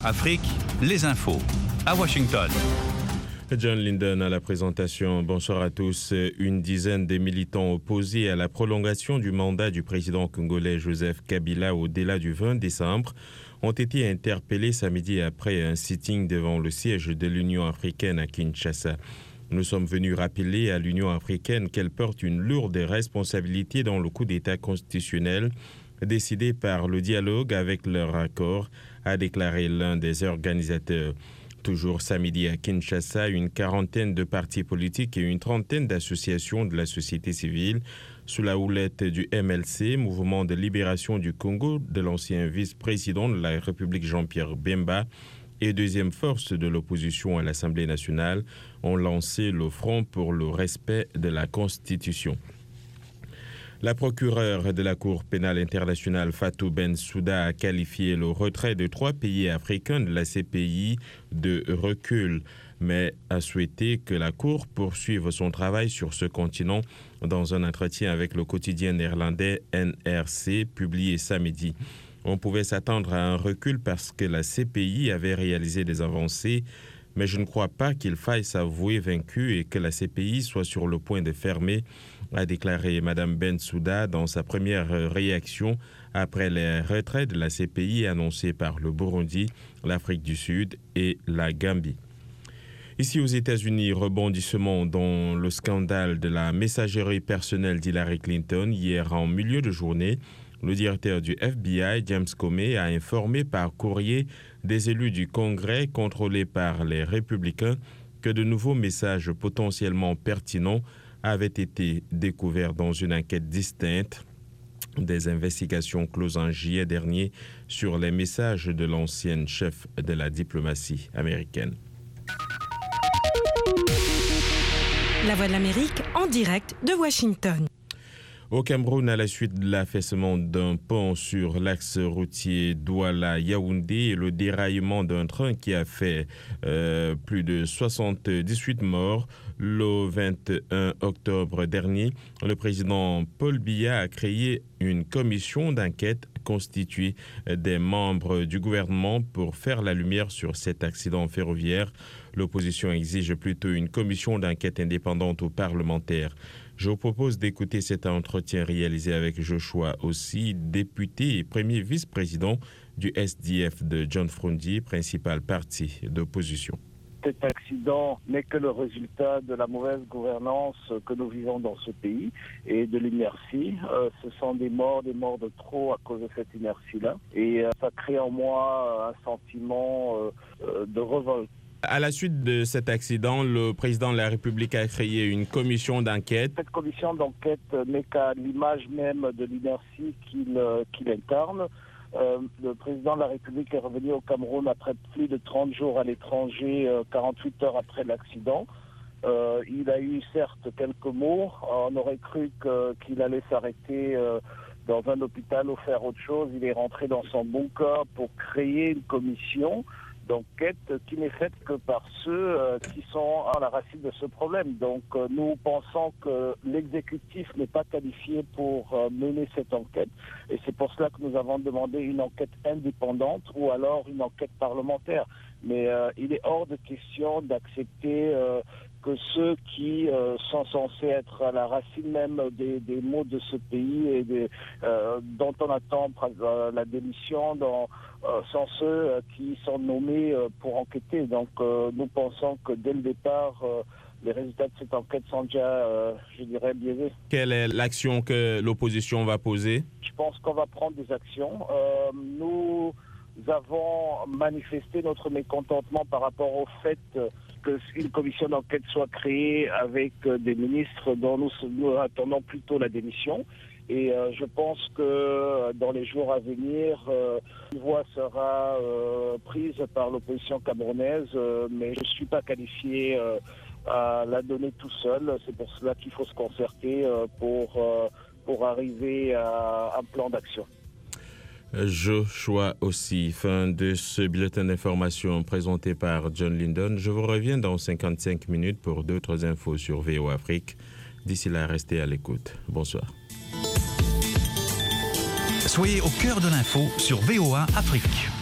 Afrique, les infos. À Washington. John Linden à la présentation. Bonsoir à tous. Une dizaine de militants opposés à la prolongation du mandat du président congolais Joseph Kabila au-delà du 20 décembre ont été interpellés samedi après un sitting devant le siège de l'Union africaine à Kinshasa. Nous sommes venus rappeler à l'Union africaine qu'elle porte une lourde responsabilité dans le coup d'État constitutionnel décidé par le dialogue avec leur accord, a déclaré l'un des organisateurs. Toujours samedi à Kinshasa, une quarantaine de partis politiques et une trentaine d'associations de la société civile, sous la houlette du MLC, Mouvement de libération du Congo, de l'ancien vice-président de la République Jean-Pierre Bemba, et deuxième force de l'opposition à l'Assemblée nationale, ont lancé le Front pour le respect de la Constitution. La procureure de la Cour pénale internationale Fatou Bensouda a qualifié le retrait de 3 pays africains de la CPI de recul, mais a souhaité que la Cour poursuive son travail sur ce continent dans un entretien avec le quotidien néerlandais NRC publié samedi. On pouvait s'attendre à un recul parce que la CPI avait réalisé des avancées, mais je ne crois pas qu'il faille s'avouer vaincu et que la CPI soit sur le point de fermer, a déclaré Mme Bensouda dans sa première réaction après les retraits de la CPI annoncés par le Burundi, l'Afrique du Sud et la Gambie. Ici aux États-Unis, rebondissement dans le scandale de la messagerie personnelle d'Hillary Clinton hier en milieu de journée. Le directeur du FBI, James Comey, a informé par courrier des élus du Congrès contrôlés par les républicains que de nouveaux messages potentiellement pertinents avaient été découverts dans une enquête distincte des investigations closes en juillet dernier sur les messages de l'ancienne chef de la diplomatie américaine. La Voix de l'Amérique en direct de Washington. Au Cameroun, à la suite de l'affaissement d'un pont sur l'axe routier Douala-Yaoundé et le déraillement d'un train qui a fait plus de 78 morts le 21 octobre dernier, le président Paul Biya a créé une commission d'enquête constituée des membres du gouvernement pour faire la lumière sur cet accident ferroviaire. L'opposition exige plutôt une commission d'enquête indépendante aux parlementaires. Je vous propose d'écouter cet entretien réalisé avec Joshua Ossi, député et premier vice-président du SDF de John Frondi, principal parti d'opposition. Cet accident n'est que le résultat de la mauvaise gouvernance que nous vivons dans ce pays et de l'inertie. Ce sont des morts de trop à cause de cette inertie-là. Et ça crée en moi un sentiment de révolte. À la suite de cet accident, le président de la République a créé une commission d'enquête. Cette commission d'enquête n'est qu'à l'image même de l'inertie qu'il incarne. Le président de la République est revenu au Cameroun après plus de 30 jours à l'étranger, 48 heures après l'accident. Il a eu certes quelques mots. On aurait cru qu'il allait s'arrêter dans un hôpital ou faire autre chose. Il est rentré dans son bunker pour créer une commission d'enquête qui n'est faite que par ceux qui sont à la racine de ce problème. Donc nous pensons que l'exécutif n'est pas qualifié pour mener cette enquête et c'est pour cela que nous avons demandé une enquête indépendante ou alors une enquête parlementaire. Mais il est hors de question d'accepter que ceux qui sont censés être à la racine même des maux de ce pays et dont on attend la démission sont ceux qui sont nommés pour enquêter. Donc nous pensons que dès le départ, les résultats de cette enquête sont déjà, je dirais, biaisés. Quelle est l'action que l'opposition va poser ? Je pense qu'on va prendre des actions. Nous avons manifesté notre mécontentement par rapport au fait qu'une commission d'enquête soit créée avec des ministres dont nous attendons plutôt la démission. Et je pense que dans les jours à venir, une voix sera prise par l'opposition camerounaise, mais je ne suis pas qualifié à la donner tout seul. C'est pour cela qu'il faut se concerter pour arriver à un plan d'action. Joshua Ossi, fin de ce bulletin d'information présenté par John Linden. Je vous reviens dans 55 minutes pour d'autres infos sur VOA Afrique. D'ici là, restez à l'écoute. Bonsoir. Soyez au cœur de l'info sur VOA Afrique.